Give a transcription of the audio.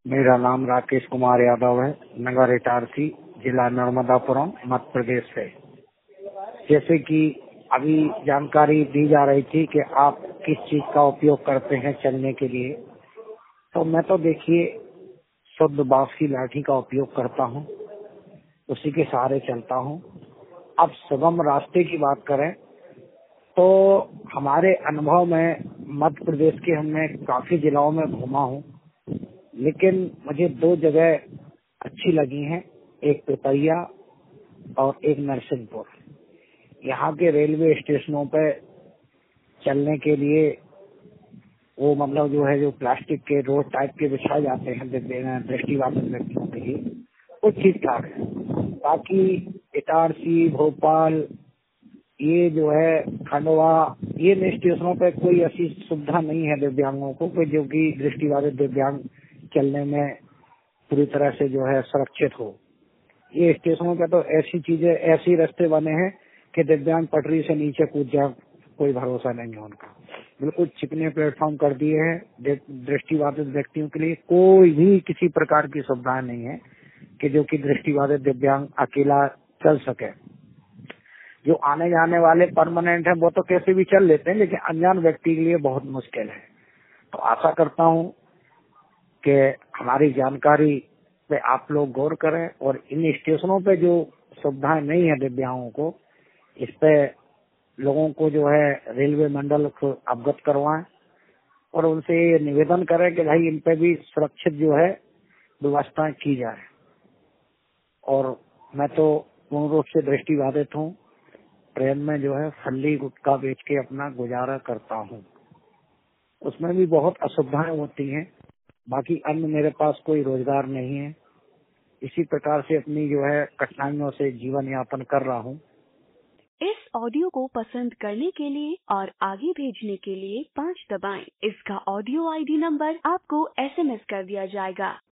मेरा नाम राकेश कुमार यादव है, नगर इटारसी, जिला नर्मदापुरम, मध्य प्रदेश से। जैसे कि अभी जानकारी दी जा रही थी कि आप किस चीज का उपयोग करते हैं चलने के लिए, तो मैं तो देखिए शुद्ध बांस की लाठी का उपयोग करता हूँ, उसी के सहारे चलता हूँ। अब सुगम रास्ते की बात करें तो हमारे अनुभव में मध्य प्रदेश के हमने काफी जिलों में घूमा हूँ, लेकिन मुझे दो जगह अच्छी लगी हैं, एक पिपरिया और एक नरसिंहपुर। यहाँ के रेलवे स्टेशनों पे चलने के लिए वो मतलब जो प्लास्टिक के रोड टाइप के बिछाए जाते हैं दृष्टिबाधित व्यक्तियों के लिए, वो ठीक ठाक है। बाकी इटारसी, भोपाल, ये जो है खंडवा, ये स्टेशनों पे कोई ऐसी सुविधा नहीं है दिव्यांगों को, कोई जो कि दृष्टिबाधित दिव्यांग चलने में पूरी तरह से जो है सुरक्षित हो। ये स्टेशनों पे तो ऐसी चीजें, ऐसी रास्ते बने हैं कि दिव्यांग पटरी से नीचे कूद जाए, कोई भरोसा नहीं है उनका। बिल्कुल चिकने प्लेटफॉर्म कर दिए हैं दृष्टिबाधित व्यक्तियों के लिए। कोई भी किसी प्रकार की सुविधा नहीं है कि जो कि दृष्टिबाधित दिव्यांग अकेला चल सके। जो आने जाने वाले परमानेंट है वो तो कैसे भी चल लेते हैं, लेकिन अनजान व्यक्ति के लिए बहुत मुश्किल है। तो आशा करता हूँ कि हमारी जानकारी पे आप लोग गौर करें और इन स्टेशनों पे जो सुविधाएं नहीं है दिव्यांगों को, इस पे लोगों को जो है रेलवे मंडल को अवगत करवाएं और उनसे ये निवेदन करें कि भाई इन पे भी सुरक्षित जो है व्यवस्थाएं की जाए। और मैं तो पूर्ण रूप से दृष्टिबाधित हूँ, ट्रेन में जो है फल्ली गुटखा बेच के अपना गुजारा करता हूँ, उसमें भी बहुत असुविधाएं होती हैं। बाकी अन्य मेरे पास कोई रोजगार नहीं है, इसी प्रकार से अपनी जो है कठिनाइयों से जीवन यापन कर रहा हूँ। इस ऑडियो को पसंद करने के लिए और आगे भेजने के लिए 5 दबाएं। इसका ऑडियो आईडी नंबर आपको SMS कर दिया जाएगा।